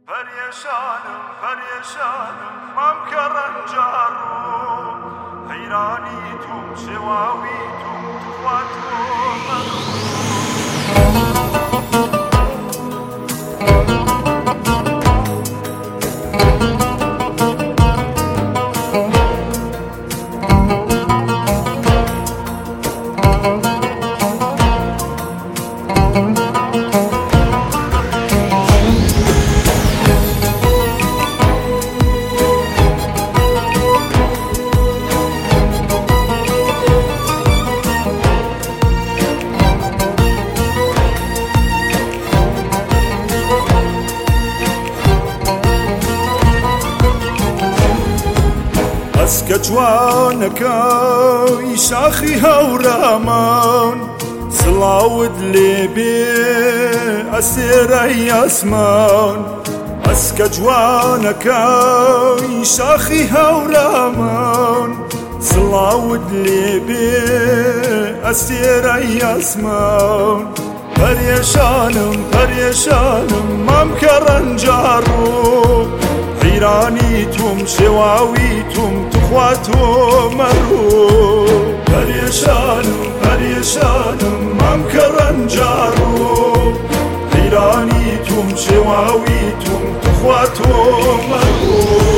پریشانم مام که رنجارو حیرانی توم شواوی توم تخواتو اسکە جوانەکەی شاخی هەورامان سڵاوت لێبێ ئەسێرەی ئەسمان ئەسکە جوانەکەی شاخی هەورامان سڵاوت لێبێ ئەسێرەی ئەسمان پەریشانم مام کە ڕەنجاڕۆ حیرانی توم شواوی توم تخواتو مرو پریشانم مام که رنجارو حیرانی توم شواوی توم تخواتو مرو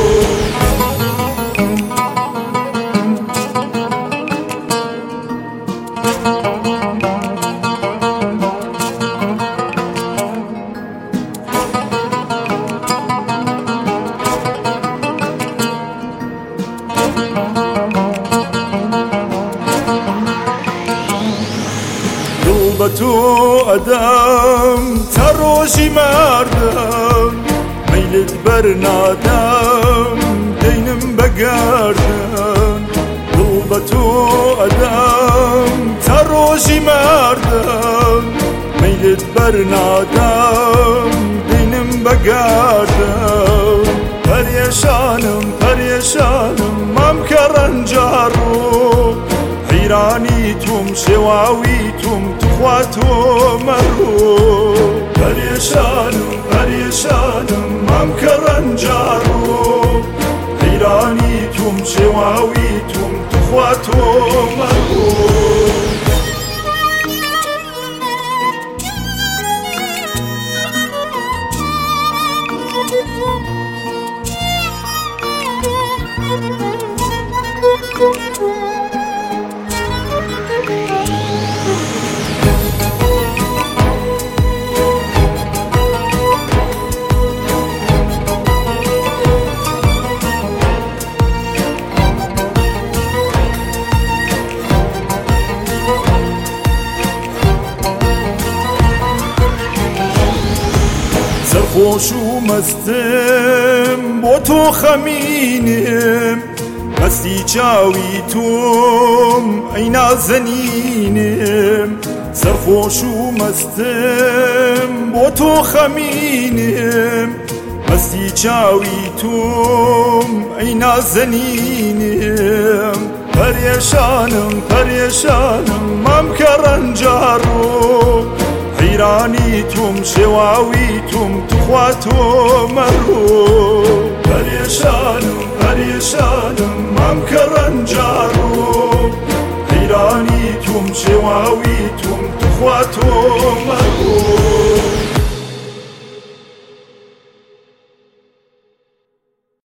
بەتۆ ئەدەم تا ڕۆژی ماردم مەیلت بەرنادەم دەینم بەگاردن دڵ بەتۆ ئەدەم تا ڕۆژی ماردم مەیلت بەرنادەم دەینم بەگاردن پەریشانم مام کە ڕەنجاڕۆ حیرانی توم شواوی توم تخواتو مرو پریشانم مام که رنجارو حیرانی توم شواوی توم تخواتو مرو سەرخۆش و مەستم بۆ تۆ خەمینم مەستی چاوی تۆم ئەی نازەنینم سەرخۆش و مەستم بۆ تۆ خەمینم مەستی چاوی تۆم ئەی نازەنینم پەریشانم مام کە ڕەنجاڕۆ حیرانی توم شواوی توم تخواتو مرو پریشانم مام که رنجارو حیرانی توم شواوی توم تخواتو مرو